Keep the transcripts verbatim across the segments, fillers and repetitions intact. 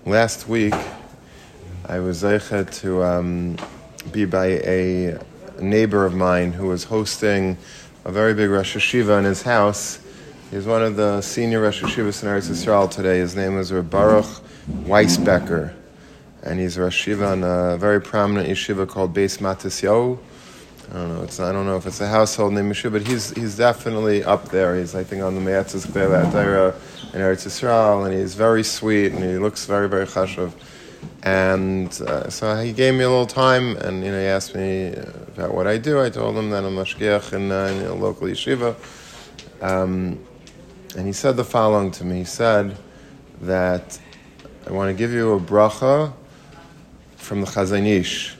Last week, I was zeichet to um, be by a neighbor of mine who was hosting a very big Rosh Hashiva in his house. He's one of the senior Rosh Hashivas in Eretz Yisrael today. His name is Reb Baruch Weisbecker, and he's a Rosh Hashiva in a very prominent yeshiva called Beis Matisyahu. I don't know. It's I don't know if it's a household name yeshiva, but he's he's definitely up there. He's I think on the Me'atzes K'vei Torah in Eretz Yisrael, and he's very sweet and he looks very very chashuv. And uh, so he gave me a little time, and you know he asked me about what I do. I told him that I'm mashgiach in, uh, in a local yeshiva, um, and he said the following to me. He said that I want to give you a bracha from the Chazon Ish.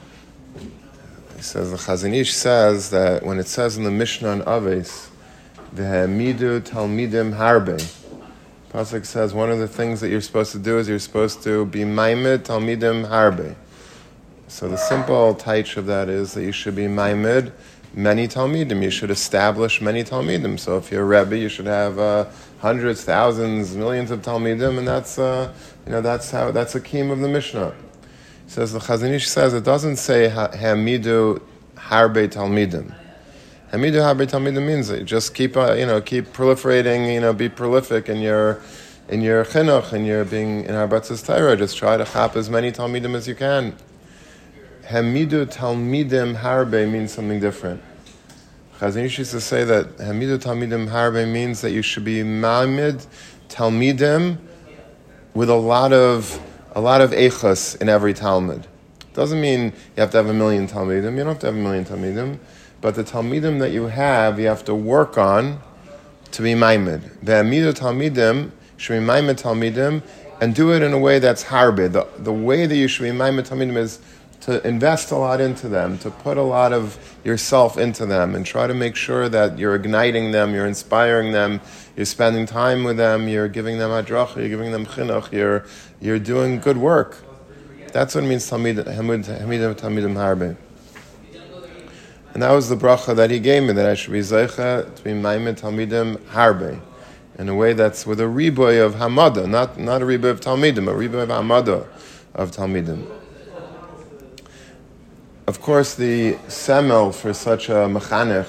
He says the Chazon Ish says that when it says in the Mishnah on Aves, "V'ha'amidu talmidim harbe," Pasuk says one of the things that you're supposed to do is you're supposed to be maimed talmidim harbe. So the simple taich of that is that you should be maimed many talmidim. You should establish many talmidim. So if you're a rebbe, you should have uh, hundreds, thousands, millions of talmidim, and that's uh, you know that's how that's a keem of the Mishnah. It says the Chazon Ish says it doesn't say hamidu harbe talmidim. Hamidu harbe talmidim means that you just keep uh, you know keep proliferating, you know be prolific in your in your chinuch and your being in harbatzas Torah. Just try to chap as many talmidim as you can. Hamidu talmidim harbe means something different. Chazon Ish used to say that hamidu talmidim harbe means that you should be ma'amid talmidim with a lot of a lot of eichas in every Talmud. Doesn't mean you have to have a million Talmidim. You don't have to have a million Talmidim. But the Talmidim that you have, you have to work on to be maimed. Ve'amidu Talmidim, should be maimed Talmidim, and do it in a way that's harbe. The, the way that you should be maimed Talmidim is to invest a lot into them, to put a lot of yourself into them, and try to make sure that you're igniting them, you're inspiring them, you're spending time with them, you're giving them hadracha, you're giving them chinuch, you're you're doing good work. That's what it means talmid hamidim talmidim harbe. And that was the bracha that he gave me, that I should be zeicha to be maimed talmidim harbe, in a way that's with a riboy of hamada, not not a riboy of talmidim, a riboy of hamada of talmidim. Of course, the semel for such a mechanech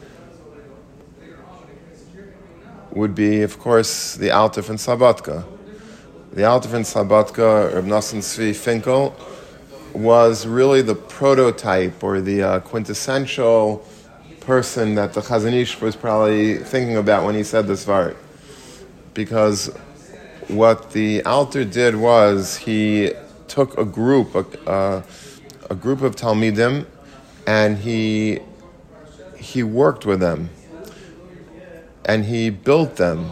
would be, of course, the Alter from Slobodka. The Alter from Slobodka, Reb Nosson Tzvi Finkel, was really the prototype or the uh, quintessential person that the Chazon Ish was probably thinking about when he said this vart. Because what the Alter did was he took a group, a, uh, a group of Talmidim, and he he worked with them, and he built them.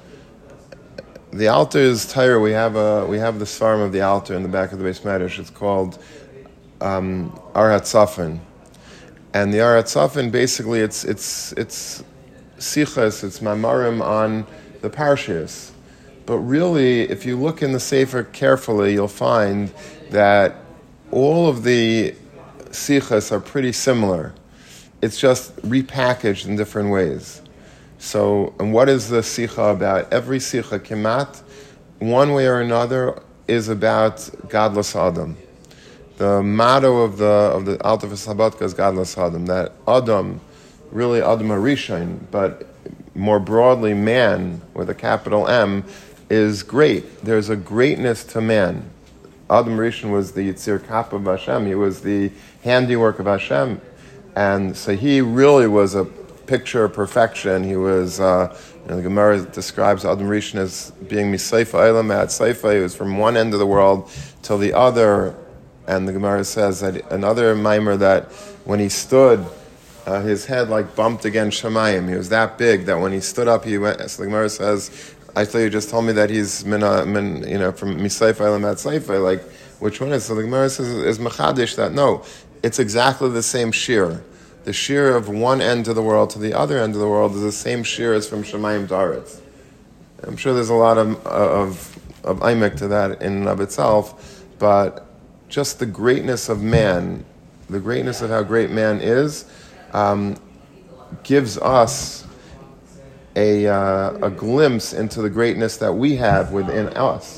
The Alter's Torah, we have a we have the Svarim of the Alter in the back of the Beis Medrash. It's called um, Ar HaTzafon, and the Ar HaTzafon basically it's it's it's sichas, it's mamarim on the parshas. But really, if you look in the Sefer carefully, you'll find that all of the sichas are pretty similar. It's just repackaged in different ways. So, and what is the sicha about? Every sicha, kemat, one way or another, is about Gadlus Adam. The motto of the of the Alter Slobodka is Gadlus Adam. That Adam, really Adam HaRishon, but more broadly, man with a capital M, is great. There's a greatness to man. Adam Rishon was the Yitzir Kappa of Hashem. He was the handiwork of Hashem. And so he really was a picture of perfection. He was, uh, you know, the Gemara describes Adam Rishon as being Misaifa Eilam at Saifa. He was from one end of the world till the other. And the Gemara says that another mimer that when he stood, uh, his head like bumped against Shemayim. He was that big that when he stood up, he went, so the Gemara says, I thought you just told me that he's min, min you know, from Misaifa Eilam at Saifa. Like, which one is? So the Gemara says is Machadish that no, it's exactly the same shear. The shear of one end of the world to the other end of the world is the same shear as from Shemayim to Aretz. I'm sure there's a lot of of of aimek to that in and of itself, but just the greatness of man, the greatness of how great man is, um, gives us a uh, a glimpse into the greatness that we have within us.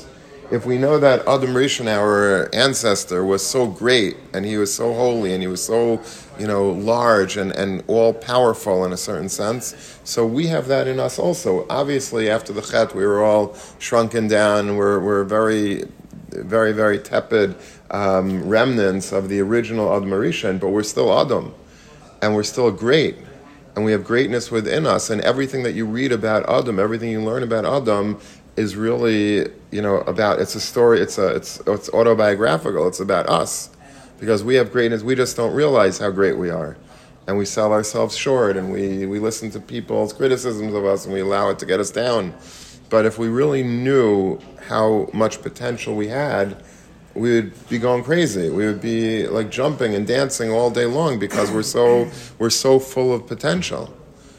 if we know that Adam Rishon, our ancestor, was so great, and he was so holy, and he was so, you know, large and, and all-powerful in a certain sense, so we have that in us also. Obviously, after the Chet, we were all shrunken down, we're, we're very, very, very tepid um, remnants of the original Adam Rishon, but we're still Adam, and we're still great, and we have greatness within us, and everything that you read about Adam, everything you learn about Adam, is really, you know, about, it's a story, it's a, it's it's autobiographical, it's about us. Because we have greatness, we just don't realize how great we are. And we sell ourselves short, and we, we listen to people's criticisms of us, and we allow it to get us down. But if we really knew how much potential we had, we would be going crazy. We would be like jumping and dancing all day long because we're so we're so full of potential.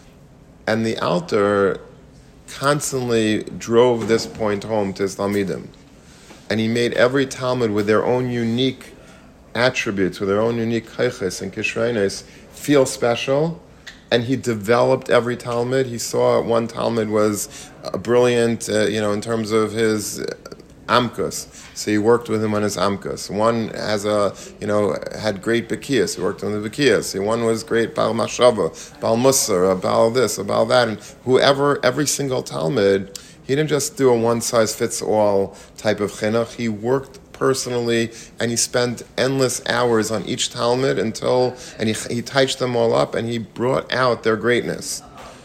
And the Alter constantly drove this point home to his Talmidim. And he made every Talmud with their own unique attributes, with their own unique kayches and kishreines, feel special. And he developed every Talmud. He saw one Talmud was a brilliant, uh, you know, in terms of his Amkus. So he worked with him on his Amkus. One has a, you know, had great Bekiyas. He worked on the Bekiyas. One was great Baal Mashava, Baal Musar, Baal this, Baal that. And whoever, every single Talmud, he didn't just do a one-size-fits-all type of chinuch. He worked personally, and he spent endless hours on each Talmud until, and he, he touched them all up, and he brought out their greatness.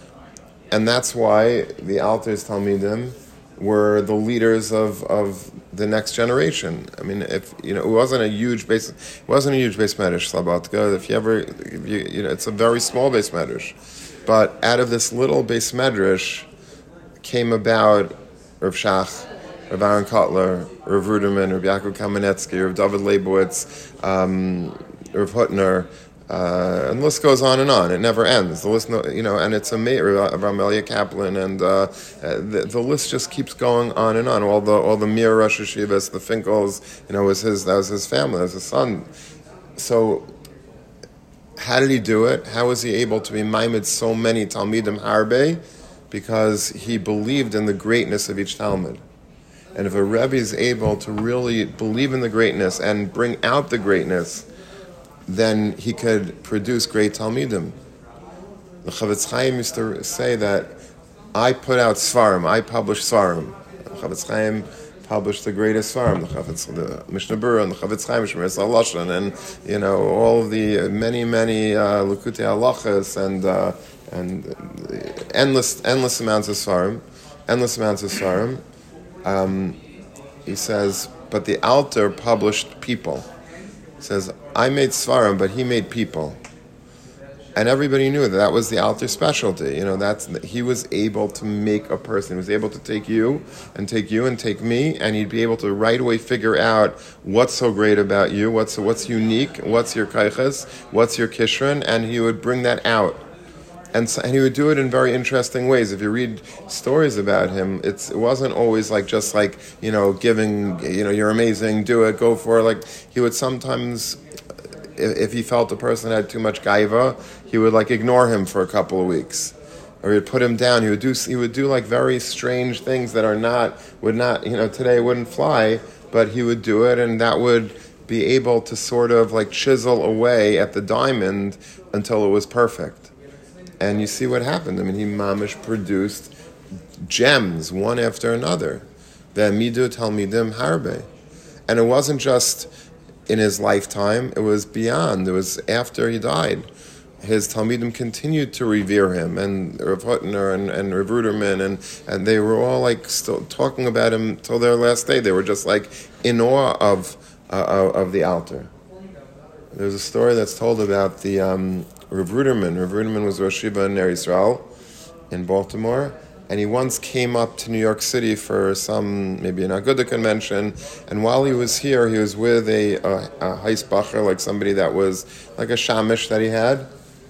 And that's why the Alter's Talmidim were the leaders of, of the next generation. I mean, if you know, it wasn't a huge base. It wasn't a huge base medrash, Slabodka. If you ever, if you, you know, it's a very small base medrash. But out of this little base medrash came about Rav Shach, Rav Aaron Kotler, Rav Ruderman, Rav Yaakov Kamenetsky, Rav David Leibowitz, um, Rav Hutner. Uh, and the list goes on and on. It never ends. The list, you know, and it's a mayor of Ramelia Kaplan, and uh, the, the list just keeps going on and on. All the all the Mir Rosh Hashivas, the Finkels, you know, was his. That was his family. That was his son. So, how did he do it? How was he able to be maimed so many Talmidim Harbe? Because he believed in the greatness of each Talmud. And if a Rebbe is able to really believe in the greatness and bring out the greatness, then he could produce great Talmidim. The Chavetz Chaim used to say that I put out Svarim, I published Svarim. The Chavetz Chaim published the greatest Svarim, the, Chavetz, the Mishnah Berurah and the Chavetz Chaim, Shemiras HaLashon, and you know all of the many, many uh, Likutei Halachas and uh, and endless, endless amounts of Svarim, endless amounts of Svarim. Um, he says, but the Alter published people. He says, I made Svarim, but he made people. And everybody knew that that was the Alter specialty. You know, that's he was able to make a person. He was able to take you and take you and take me, and he'd be able to right away figure out what's so great about you, what's what's unique, what's your kaiches, what's your kishron, and he would bring that out. And, so, and he would do it in very interesting ways. If you read stories about him, it's, it wasn't always like just like, you know, giving, you know, you're amazing, do it, go for it. Like, he would sometimes, if, if he felt the person had too much gaiva, he would like ignore him for a couple of weeks. Or he'd put him down. He would do, he would do like very strange things that are not, would not, you know, today wouldn't fly, but he would do it, and that would be able to sort of like chisel away at the diamond until it was perfect. And you see what happened. I mean, he mamish produced gems one after another. Ve'amidu talmidim harbe. And it wasn't just in his lifetime, it was beyond. It was after he died. His talmidim continued to revere him, and Rav Hutner and, and Rav Ruderman, and, and they were all like still talking about him till their last day. They were just like in awe of, uh, of the Alter. There's a story that's told about the um, Rav Ruderman. Rav Ruderman was Rosh Yeshiva in Ner Yisrael in Baltimore, and he once came up to New York City for some, maybe an Aguda convention, and while he was here, he was with a, a, a Heisbacher, like somebody that was like a shamish that he had,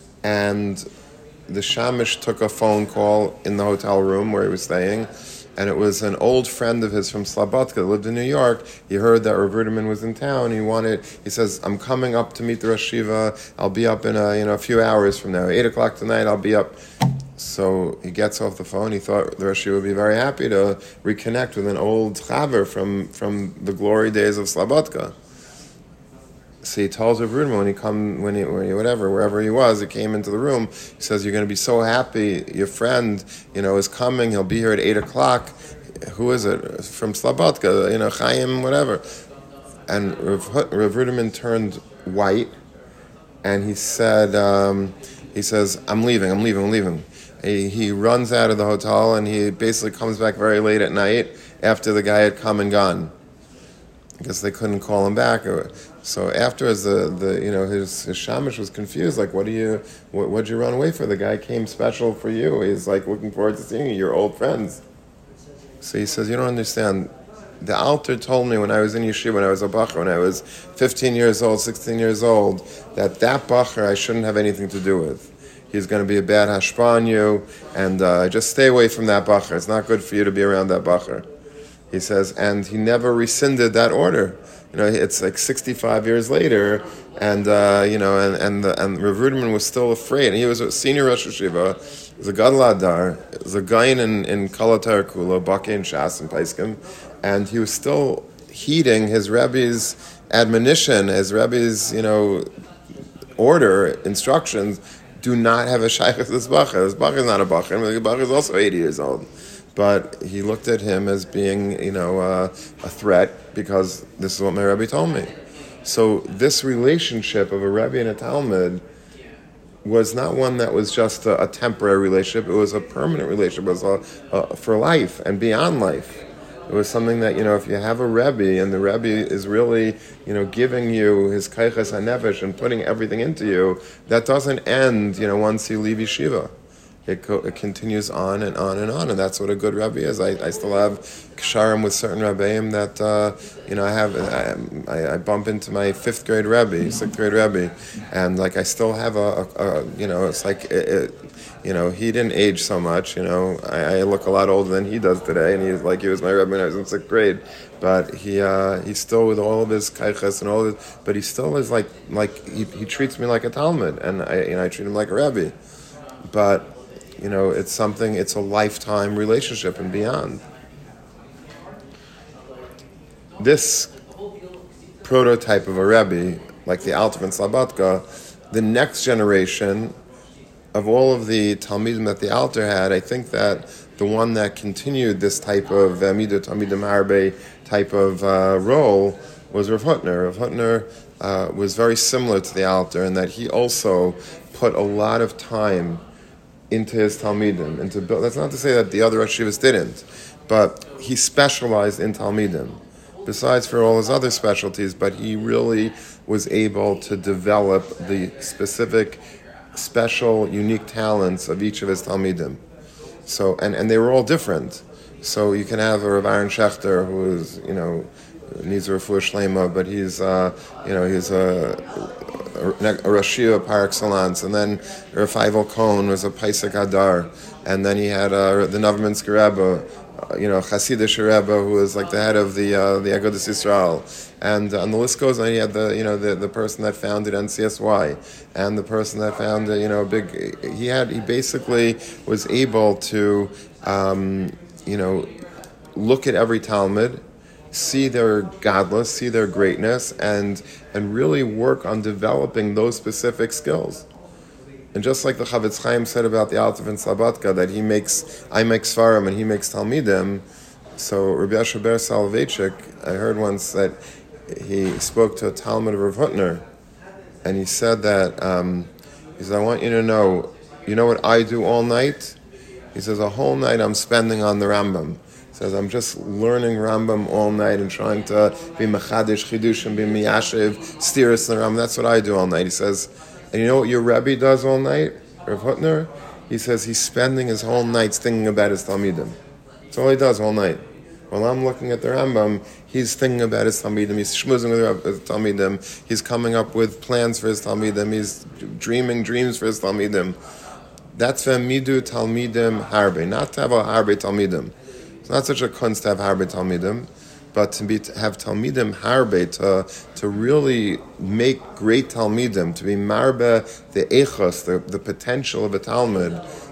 and the shamish took a phone call in the hotel room where he was staying, and it was an old friend of his from Slabodka that lived in New York. He heard that Rav Ruderman was in town. He wanted, he says, I'm coming up to meet the Rosh Yeshiva. I'll be up in a, you know, a few hours from now. Eight o'clock tonight, I'll be up. So he gets off the phone. He thought the Rashi would be very happy to reconnect with an old chaver from, from the glory days of Slobodka. So he tells Rav Ruderman when he come, when he, when he, whatever, wherever he was, he came into the room. He says, "You're going to be so happy. Your friend, you know, is coming. He'll be here at eight o'clock. Who is it? From Slobodka, you know, Chaim, whatever." And Rav, Rav Ruderman turned white, and he said, um, "He says, I'm leaving. I'm leaving. I'm leaving." He, he runs out of the hotel, and he basically comes back very late at night after the guy had come and gone. I guess they couldn't call him back. So afterwards, the, the you know his, his shamash was confused. Like, what do you what what'd you run away for? The guy came special for you. He's like looking forward to seeing you. You're old friends. So he says, "You don't understand. The Alter told me when I was in yeshiva, when I was a bacher, when I was fifteen years old, sixteen years old, that that bacher I shouldn't have anything to do with. He's going to be a bad hashpah on you, and uh, just stay away from that bacher. It's not good for you to be around that bacher." He says, and he never rescinded that order. You know, it's like sixty-five years later, and uh, you know, and and the, and Rav Ruderman was still afraid. And he was a senior Rosh Hashiva, he was a Gadol Adar, he was a guy in in Kol Kula, Bakeh and Shas and Paiskim, and he was still heeding his Rebbe's admonition, his Rebbe's you know order, instructions. Do not have a shaykhus to this bacher. This bacher is not a bacher. I mean, the bacher is also eighty years old. But he looked at him as being, you know, uh, a threat because this is what my Rebbe told me. So this relationship of a Rebbe and a Talmud was not one that was just a, a temporary relationship. It was a permanent relationship. It was a, a, for life and beyond life. It was something that, you know, if you have a Rebbe and the Rebbe is really, you know, giving you his kaiches hanefesh and putting everything into you, that doesn't end, you know, once you leave yeshiva. It, co- it continues on and on and on, and that's what a good Rebbe is. I, I still have ksharim with certain Rebbeim that, uh, you know, I have, I, I bump into my fifth grade Rebbe, sixth grade Rebbe, and like I still have a, a, a you know, it's like, it, it, you know, he didn't age so much, you know, I, I look a lot older than he does today, and he's like, he was my Rebbe when I was in sixth grade, but he, uh, he's still with all of his kaiches and all of his, but he still is like, like, he, he treats me like a Talmud, and I, you know, I treat him like a Rebbe, but, you know, it's something, it's a lifetime relationship and beyond. This prototype of a Rebbe, like the Alter and Slobodka, the next generation of all of the Talmidim that the Alter had, I think that the one that continued this type of Midah Talmidim Harbe type of uh, role was Rav Hutner. Rav Hutner uh, was very similar to the Alter in that he also put a lot of time into his Talmidim, into build. That's not to say that the other Rosh Hashivas didn't, but he specialized in Talmidim, besides for all his other specialties, but he really was able to develop the specific, special, unique talents of each of his Talmidim. So, and, and they were all different. So you can have a Rav Aaron Schechter who is, you know, needs a refuah shlema, but he's, uh, you know, he's a, a, a Rashia par excellence, and then Rav Feivel Cohen was a Paisek Adar, and then he had uh, the Novominsker Rebbe, uh, you know, Hasidish Rebbe, who was like the head of the uh, the Agudas Yisrael, and uh, and the list goes on. He had the, you know, the, the person that founded N C S Y, and the person that founded, you know, a big. He had he basically was able to, um, you know, look at every Talmud, see their godless, see their greatness, and and really work on developing those specific skills. And just like the Chavetz Chaim said about the Alter and Slobodka, that he makes, I make Svarim and he makes Talmidim, so Rabbi Yasher Ber Soloveitchik, I heard once that he spoke to a Talmud of Rav Hutner, and he said that, um, he said, I want you to know, you know what I do all night? He says, a whole night I'm spending on the Rambam. He says, I'm just learning Rambam all night and trying to be mechadish, chidush, and be miyashiv, steerus in the Rambam. That's what I do all night. He says, and you know what your Rebbe does all night, Rav Hutner? He says he's spending his whole nights thinking about his Talmidim. That's all he does all night. While I'm looking at the Rambam, he's thinking about his Talmidim, he's schmoozing with his Talmidim, he's coming up with plans for his Talmidim, he's dreaming dreams for his Talmidim. That's V'midu Talmidim Harbe, not to have a Harbe Talmidim. It's not such a kunst to have Harbe Talmidim, but to be to have Talmidim Harbe, to to really make great Talmidim, to be Marbe, the Echos, the, the potential of a Talmud,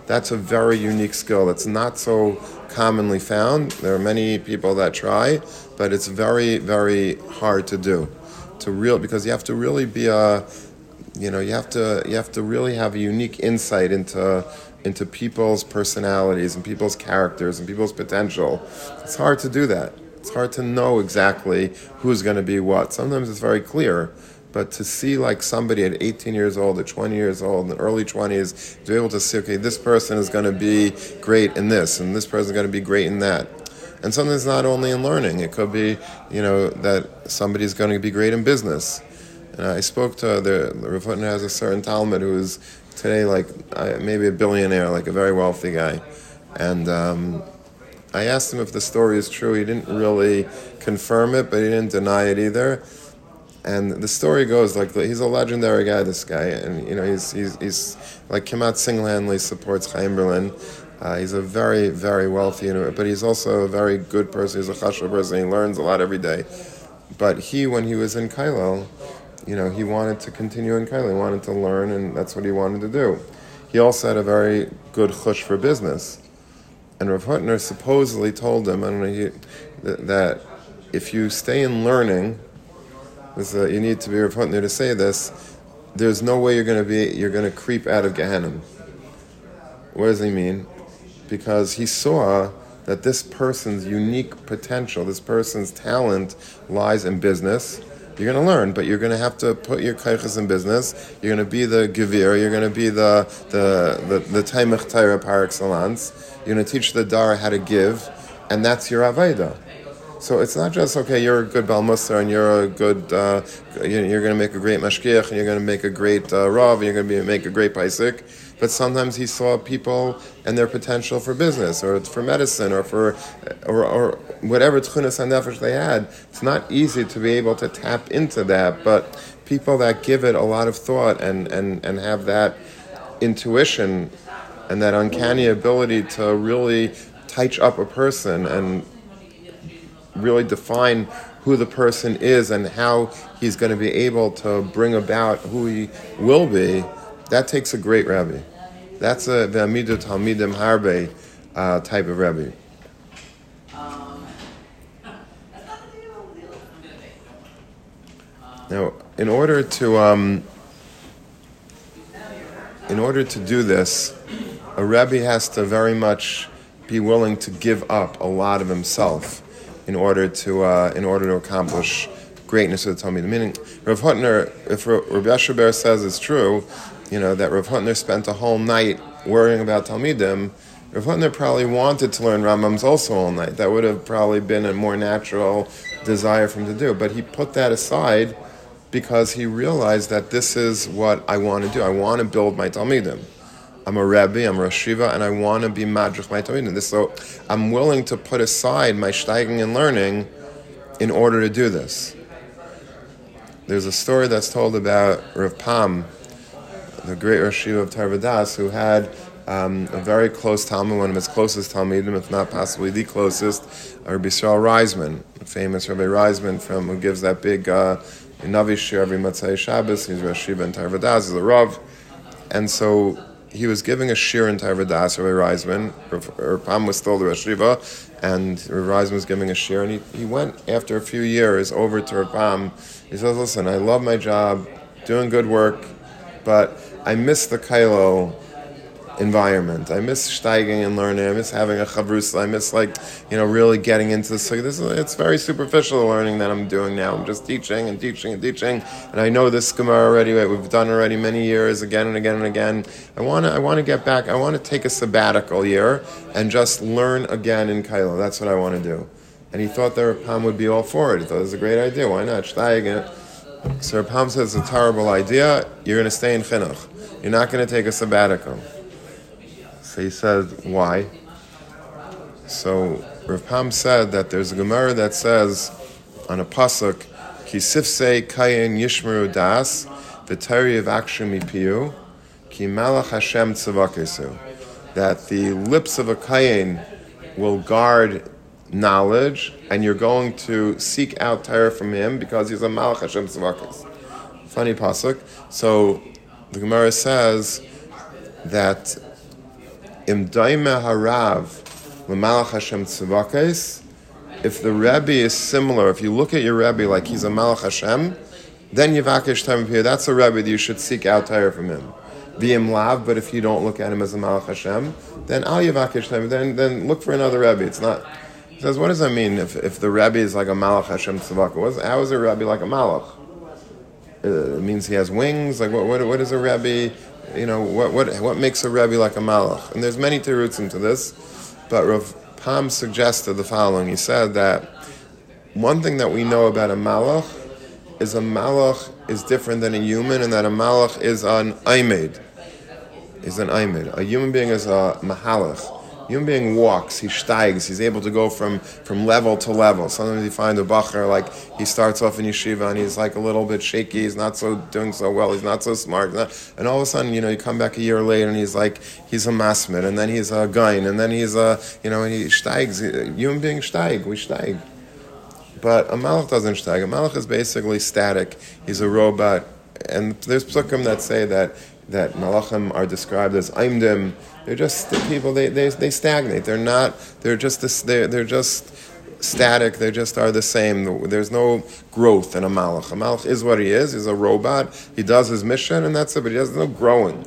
that's a very unique skill. It's not so commonly found. There are many people that try, but it's very, very hard to do. To real because you have to really be a, you know, you have to you have to really have a unique insight into into people's personalities and people's characters and people's potential. It's hard to do that. It's hard to know exactly who's going to be what. Sometimes it's very clear. But to see like somebody at eighteen years old, at twenty years old, in the early twenties, to be able to see, okay, this person is going to be great in this, and this person is going to be great in that. And sometimes not only in learning. It could be, you know, that somebody's going to be great in business. And I spoke to, the, the Rav Hutner has a certain Talmud who is today like uh, maybe a billionaire, like a very wealthy guy. And um, I asked him if the story is true. He didn't really confirm it, but he didn't deny it either. And the story goes like he's a legendary guy, this guy, and you know he's he's he's like Kemat single-handedly supports Chaim Berlin. Uh, he's a very very wealthy, but he's also a very good person. He's a chashuv person. He learns a lot every day. But he, when he was in Kailo, you know, he wanted to continue in Kailo. He wanted to learn, and that's what he wanted to do. He also had a very good chush for business, and Rav Hutner supposedly told him, I don't know, he, that, that if you stay in learning. This, uh, you need to be Rav Hutner to say this. There's no way you're going to be. You're going to creep out of Gehenna. What does he mean? Because he saw that this person's unique potential, this person's talent, lies in business. You're going to learn, but you're going to have to put your kaiches in business. You're going to be the gevir. You're going to be the the the the taimach Torah par excellence. You're going to teach the dar how to give, and that's your aveda. So it's not just, okay, you're a good Baal Musar and you're a good, uh, you're going to make a great mashgiach and you're going to make a great uh, rav and you're going to be, make a great paisik. But sometimes he saw people and their potential for business or for medicine or for or, or whatever tchunas hanefesh they had. It's not easy to be able to tap into that, but people that give it a lot of thought and, and, and have that intuition and that uncanny ability to really touch up a person and really define who the person is and how he's going to be able to bring about who he will be, that takes a great Rebbe. That's a Ve'amidu Talmidim Harbe uh, type of Rebbe. Now, in order to um, in order to do this, a Rebbe has to very much be willing to give up a lot of himself in order to uh, in order to accomplish greatness of the Talmud. Meaning, Rav Hutner, if Rabbi Yasher Ber says it's true, you know, that Rav Hutner spent a whole night worrying about Talmidim, Rav Hutner probably wanted to learn Rambam's also all night. That would have probably been a more natural desire for him to do. But he put that aside because he realized that this is what I want to do. I want to build my Talmidim. I'm a Rebbe, I'm a Rosh Yeshiva, and I want to be madrich my Talmidim. So I'm willing to put aside my steiging and learning in order to do this. There's a story that's told about Rav Pam, the great Rosh Yeshiva of Tarvadas, who had um, a very close Talmud, one of his closest Talmidim, if not possibly the closest, Rabbi Yisrael Reisman, the famous Rabbi Reisman from who gives that big uh, Navi shir every Motzei Shabbos. He's Rosh Yeshiva in Tarvadas, he's a Rav, and so he was giving a shir in Tarvadas, Rabbi Reisman. Rav Pam was still the Rosh Yeshiva, and Rabbi Reisman was giving a shir, and he, he went, after a few years, over to Rav Pam. He says, listen, I love my job, doing good work, but I miss the Kailo environment. I miss steiging and learning. I miss having a chavrusa. I miss, like, you know, really getting into this. This it's very superficial learning that I'm doing now. I'm just teaching and teaching and teaching, and I know this Gemara already. We've done already many years, again and again and again. I want to. I want to get back. I want to take a sabbatical year and just learn again in Kailo. That's what I want to do. And he thought that Rav Pam would be all for it. He thought it was a great idea. Why not? Steiging. So Rav Pam says it's a terrible idea. You're going to stay in chinuch. You're not going to take a sabbatical. So he said, why? So Rav Pam said that there's a Gemara that says on a pasuk, Ki sifsei kayin yishmeru das, v'tari avakshim mipiu, ki malach Hashem tzavakesu. That the lips of a kayin will guard knowledge, and you're going to seek out Torah from him because he's a malach Hashem tzavakes. Funny pasuk. So the Gemara says that Im daime harav l'malach Hashem tzvakos. If the Rebbe is similar, if you look at your Rebbe like he's a malach Hashem, then yivakesh time here. That's a Rebbe that you should seek out Torah from him. V'im lav, but if you don't look at him as a malach Hashem, then al yivakesh time. Then then look for another Rebbe. It's not. He says, what does that mean? If if the Rebbe is like a malach Hashem tzvakos, how is a Rebbe like a malach? Uh, it means he has wings. Like what? What, what is a Rebbe? You know what? What? What makes a Rebbe like a malach? And there's many terutzim to this, but Rav Pam suggested the following. He said that one thing that we know about a malach is a malach is different than a human, and that a malach is an aimed. Is an aimed. A human being is a mahalach. Human being walks, he steigs, he's able to go from, from level to level. Sometimes you find a bacher, like he starts off in yeshiva and he's like a little bit shaky, he's not so doing so well, he's not so smart. Not, and all of a sudden, you know, you come back a year later and he's like, he's a masmid, and then he's a gain, and then he's a, you know, and he steigs. Human being steig, we steig. But a malach doesn't steig. A malach is basically static. He's a robot. And there's psukim that say that that malachim are described as aimdim. They're just people. They, they they stagnate. They're not. They're just this. They're they're just static. They just are the same. There's no growth in a malach. A malach is what he is. He's a robot. He does his mission, and that's it. But he has no growing.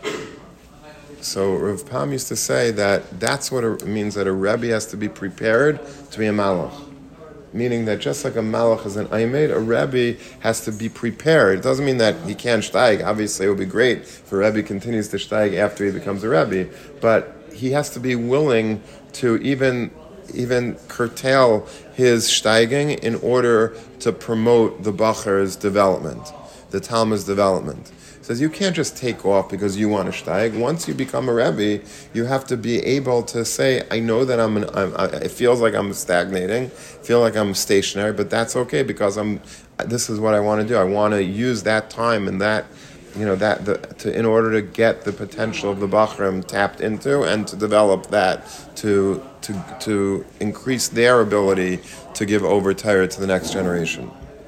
So Rav Pam used to say that that's what it means, that a Rebbe has to be prepared to be a malach. Meaning that just like a malach is an aimed, a Rebbe has to be prepared. It doesn't mean that he can't steig. Obviously, it would be great if a Rebbe continues to steig after he becomes a Rebbe. But he has to be willing to even, even curtail his steiging in order to promote the Bacher's development, the Talmud's development. He says you can't just take off because you want to steig. Once you become a Rebbe, you have to be able to say, I know that I'm, an, I'm I, it feels like I'm stagnating, feel like I'm stationary, but that's okay because I'm. This is what I want to do. I want to use that time and that, you know, that the, to in order to get the potential of the Bachrim tapped into and to develop that to to to increase their ability to give over Torah to the next generation.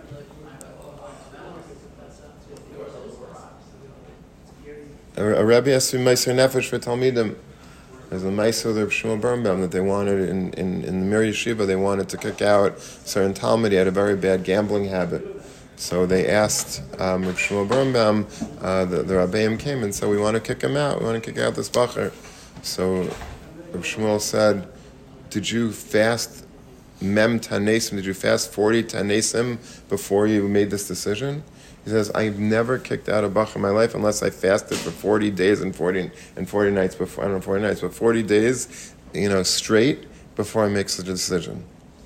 A Rebbe has to be Meiser Nefesh for Talmidim. There's a Meiser of Shmuel Birnbaum that they wanted in, in, in the Mir Yeshiva, they wanted to kick out certain Talmud. He had a very bad gambling habit. So they asked um, Rav Shmuel Birnbaum, uh, the, the Rabbeim came and said, we want to kick him out, we want to kick out this Bacher. So Rav Shmuel said, did you fast Mem Tanesim, did you fast forty Tanesim before you made this decision? He says, I've never kicked out a bach in my life unless I fasted for forty days and forty and forty nights before, I don't know, forty nights, but forty days, you know, straight before I make such a decision.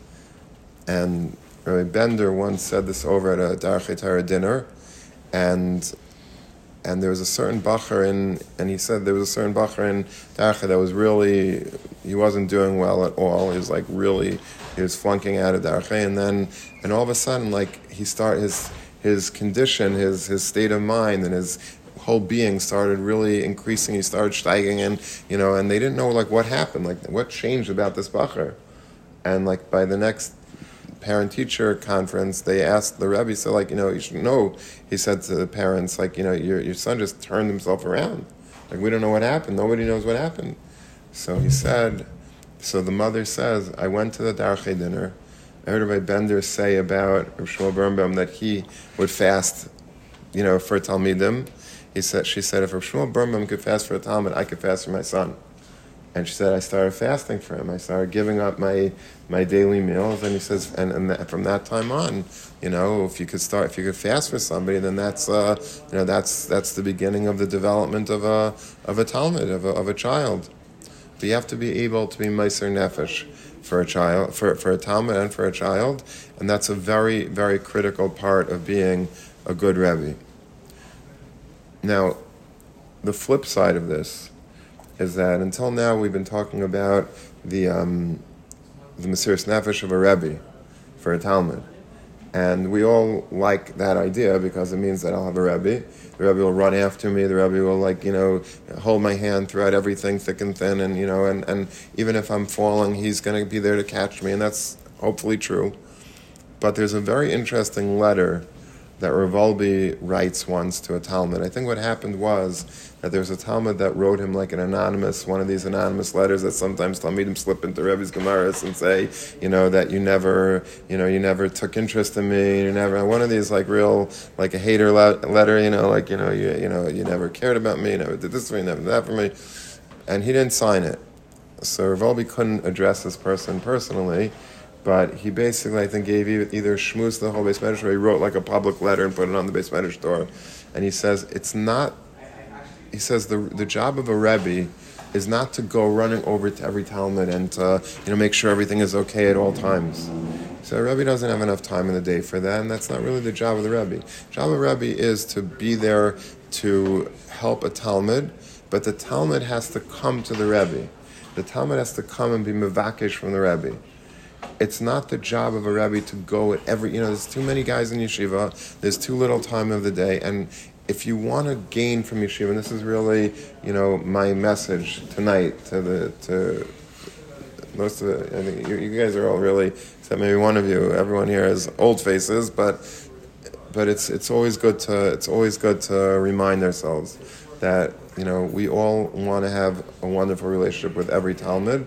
And Rabbi Bender once said this over at a Darchei Torah dinner, and and there was a certain bacher in, and he said there was a certain bacher in Darchei that was really, he wasn't doing well at all. He was like really, he was flunking out of Darchei, and then, and all of a sudden, like, he started his, his condition, his his state of mind, and his whole being started really increasing. He started steiging, and you know, and they didn't know like what happened, like what changed about this bacher. And like by the next parent-teacher conference, they asked the Rebbe, so like, you know, you should know. He said to the parents, like, you know, your your son just turned himself around. Like we don't know what happened. Nobody knows what happened. So he said. So the mother says, I went to the Darchei dinner. I heard Rabbi Bender say about Rav Shmuel Birnbaum that he would fast, you know, for Talmidim. He said, she said, if Rav Shmuel Birnbaum could fast for a Talmud, I could fast for my son. And she said, I started fasting for him. I started giving up my my daily meals. And he says, and, and that, from that time on, you know, if you could start, if you could fast for somebody, then that's, uh, you know, that's that's the beginning of the development of a of a Talmud, of a of a child. But you have to be able to be Meiser Nefesh for a child, for, for a Talmud and for a child, and that's a very, very critical part of being a good Rebbe. Now, the flip side of this is that until now we've been talking about the um, the Mesiras Nefesh of a Rebbe for a Talmud. And we all like that idea because it means that I'll have a Rebbe. The Rebbe will run after me. The Rebbe will, like, you know, hold my hand throughout everything, thick and thin. And, you know, and, and even if I'm falling, he's going to be there to catch me. And that's hopefully true. But there's a very interesting letter that Rav Wolbe writes once to a Talmud. I think what happened was that there was a Talmud that wrote him like an anonymous, one of these anonymous letters that sometimes Talmidim slip into Rebbe's Gemaras and say, you know, that you never, you know, you never took interest in me, you never, one of these like real, like a hater le- letter, you know, like, you know, you, you know, you never cared about me, you never did this for me, you never did that for me. And he didn't sign it. So Rav Wolbe couldn't address this person personally, but he basically, I think, gave either shmuz to the whole Beis Medrash, or he wrote like a public letter and put it on the Beis Medrash door. And he says, it's not, he says the the job of a Rebbe is not to go running over to every Talmud and to, you know, make sure everything is okay at all times. So a Rebbe doesn't have enough time in the day for that, and that's not really the job of the Rebbe. The job of a Rebbe is to be there to help a Talmud, but the Talmud has to come to the Rebbe. The Talmud has to come and be mevakesh from the Rebbe. It's not the job of a Rebbe to go at every, you know, there's too many guys in yeshiva, there's too little time of the day, and if you want to gain from yeshiva, and this is really, you know, my message tonight to the, to most of it, I think you, you guys are all really, except maybe one of you, everyone here has old faces, but but it's it's always good to, it's always good to remind ourselves that, you know, we all want to have a wonderful relationship with every Talmud,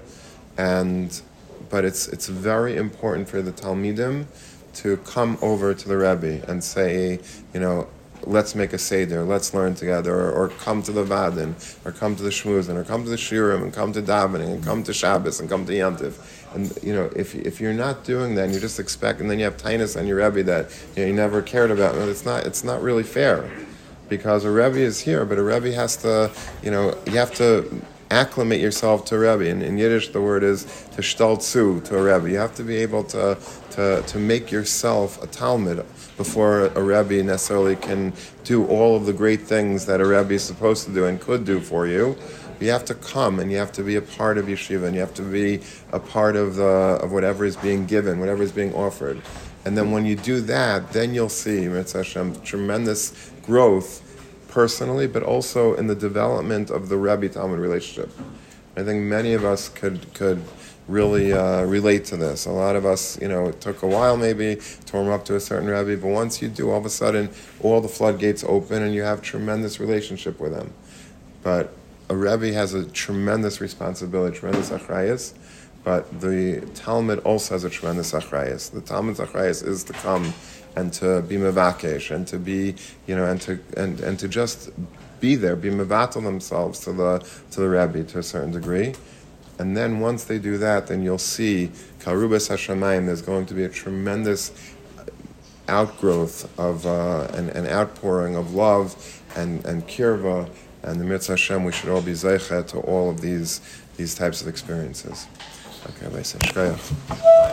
and but it's it's very important for the Talmidim to come over to the Rebbe and say, you know, let's make a Seder, let's learn together, or, or come to the Vadin, or come to the Shmuzin, or come to the Shirim, and come to Davening, and come to Shabbos, and come to Yantiv. And, you know, if if you're not doing that, and you just expect, and then you have Tainus on your Rebbe that, you know, you never cared about, well, it's not, it's not really fair. Because a Rebbe is here, but a Rebbe has to, you know, you have to acclimate yourself to a Rebbe. In, in Yiddish, the word is to shtaltzu, to a Rebbe. You have to be able to, to, to make yourself a Talmud before a Rebbe necessarily can do all of the great things that a Rebbe is supposed to do and could do for you. You have to come, and you have to be a part of yeshiva, and you have to be a part of the, of whatever is being given, whatever is being offered. And then when you do that, then you'll see, Mitzvah Hashem, tremendous growth personally, but also in the development of the Rebbe-Talmud relationship. I think many of us could could really uh, relate to this. A lot of us, you know, it took a while maybe to warm up to a certain Rebbe, but once you do, all of a sudden, all the floodgates open and you have tremendous relationship with them. But a Rebbe has a tremendous responsibility, tremendous achrayus, but the Talmud also has a tremendous achrayus. The Talmud's achrayus is to come and to be mevakesh, and to be, you know, and to and, and to just be there, be mevatel themselves to the to the Rebbe to a certain degree. And then once they do that, then you'll see Karubas Hashemayim, there's going to be a tremendous outgrowth of uh, an, an outpouring of love and, and kirva, and the Mitzvah Hashem, we should all be zeicha to all of these these types of experiences. Okay,